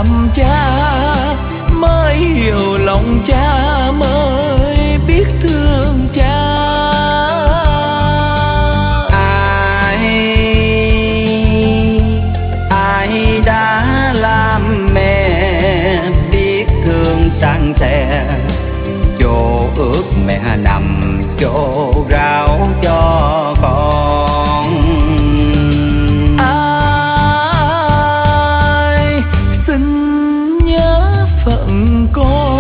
làm cha mới hiểu lòng cha, mới biết thương cha. Ai đã làm mẹ biết thương san sẻ, chỗ ước mẹ nằm chỗ ráo cho con. Ai xin nhớ phận con